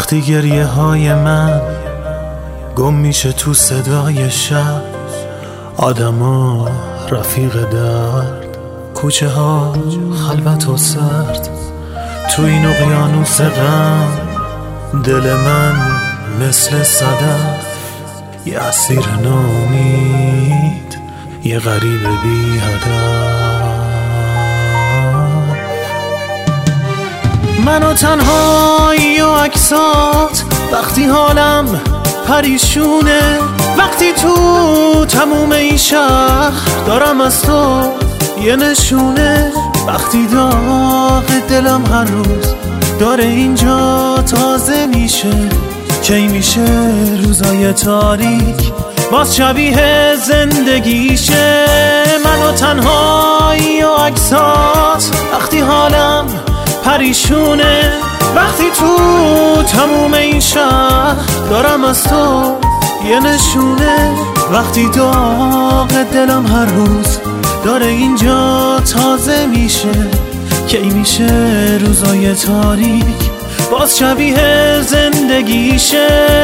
وقتی گریه های من گم میشه تو صدای شب، آدما رفیق درد، کوچه ها خلوت و سرد، تو این اقیانوس غم دل من مثل صدف، یه اسیر ناامید، یه غریب بی هدف. من و تنهایی و عکسات وقتی حالم پریشونه، وقتی تو تموم این شهر دارم از تو یه نشونه، وقتی داغ دلم هر روز داره اینجا تازه میشه، کی میشه روزای تاریک باز شبیه زندگیشه. من و تنهایی و عکسات وقتی حالم پریشونه، وقتی تو تموم این شهر دارم از تو یه نشونه، وقتی داغ دلم هر روز داره اینجا تازه میشه، کی میشه روزای تاریک باز شبیه زندگیشه.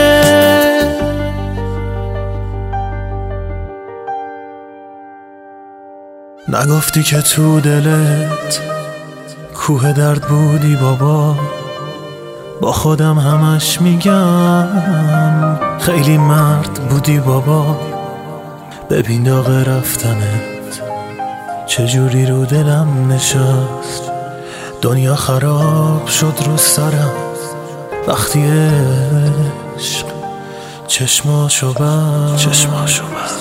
نگفتی که تو دلت کوه درد بودی بابا، با خودم همش میگم خیلی مرد بودی بابا، ببین داغ رفتنت چجوری رو دلم نشست، دنیا خراب شد رو سرم وقتی عشق چشماشو بست.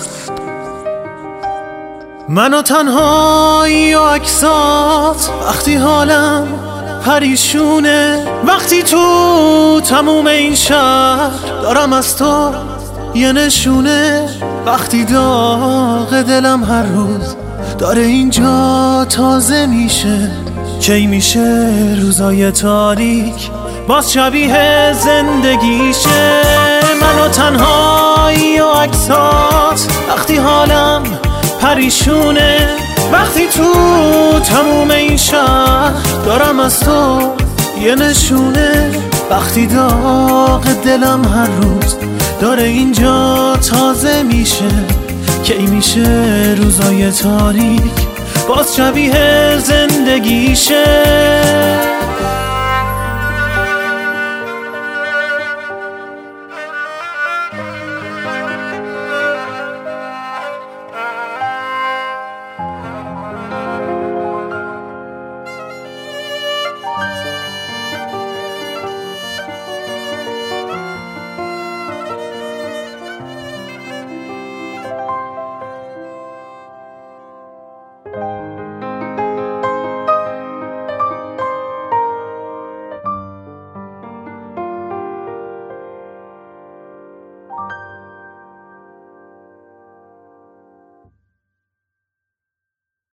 من و تنهایی و عکسات وقتی حالم پریشونه، وقتی تو تموم این شهر دارم از تو یه نشونه، وقتی داغ دلم هر روز داره اینجا تازه میشه، کی میشه روزای تاریک باز شبیه زندگیشه. من و تنهایی و عکسات وقتی حالم پریشونه، وقتی تو تموم این شهر دارم از تو یه نشونه، وقتی داغ دلم هر روز داره اینجا تازه میشه، کی میشه روزای تاریک باز شبیه زندگیشه.